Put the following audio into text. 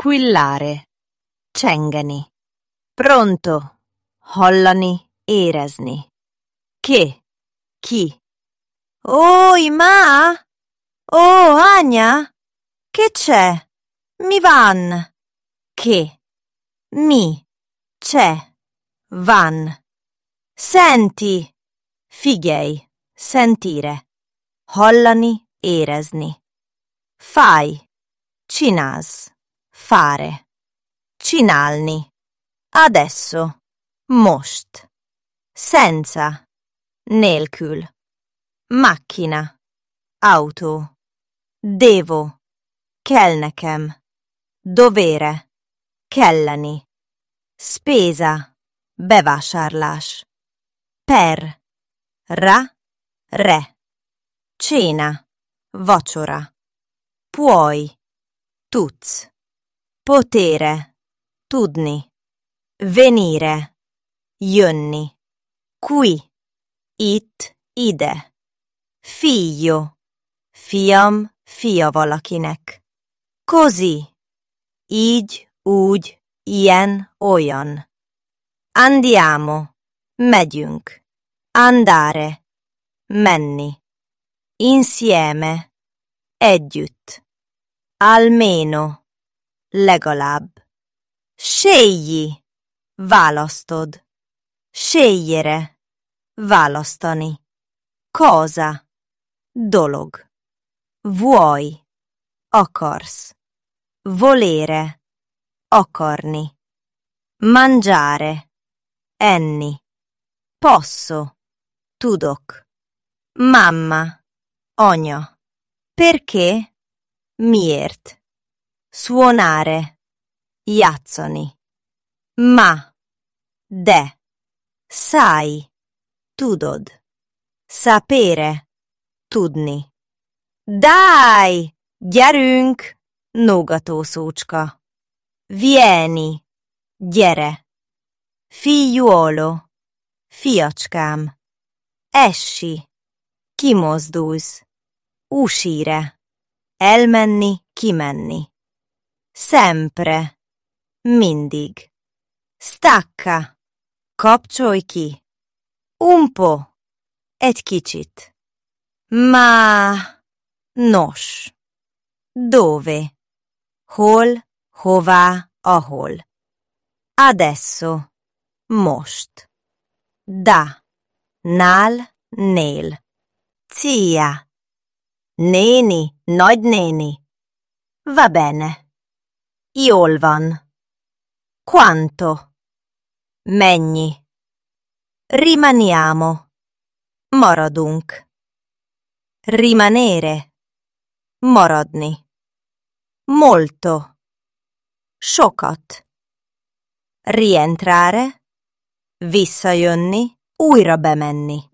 squillare, csengeni. Pronto, hallani, érezni. Che, ki. Oi, ma? Oh, Anya? Che c'è? Mi van. Che, Mi, c'è, van. Senti, figyelj, sentire. Hallani, érezni. Fai, csinálsz, fare. Csinálni. Adesso, most. Senza, nélkül. Macchina, autó. Devo, kell nekem. Dovere, kelleni. Spesa, bevásárlás. Per, ra, re. Cena, vacsora. Puoi, tudsz. Potere, tudni. Venire, jönni. Qui, itt, ide. Figlio, fiam, fia valakinek. Così, így, úgy, ilyen, olyan. Andiamo, megyünk. Andare, menni. Insieme, együtt. Almeno, legalább. Scegli, választod. Scegliere, választani. Cosa, dolog. Vuoi, akarsz. Volere, akarni. Mangiare, enni. Posso, tudok. Mamma, anya. Perché? Miért. Suonare, játszani. Ma, de. Sai, tudod. Sapere, tudni. Dai, gyerünk, nógató szócska. Vieni, gyere. Figliuolo, fiacskám. Essi, kimozdulsz. Uscire, elmenni, kimenni. Sempre, mindig. Stacca, kapcsolj ki. Un po', egy kicsit. Ma, nos. Dove? Hol, hová, ahol. Adesso, most. Da, nál, nél. Zia. Néni, nagynéni. Va bene. Jól van. Quanto? Mennyi? Rimaniamo. Maradunk. Rimanere. Maradni. Molto. Sokat. Rientrare. Visszajönni. Újra bemenni.